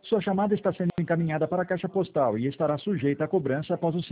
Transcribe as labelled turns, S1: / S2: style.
S1: Sua chamada está sendo encaminhada para a caixa postal e estará sujeita a cobrança após o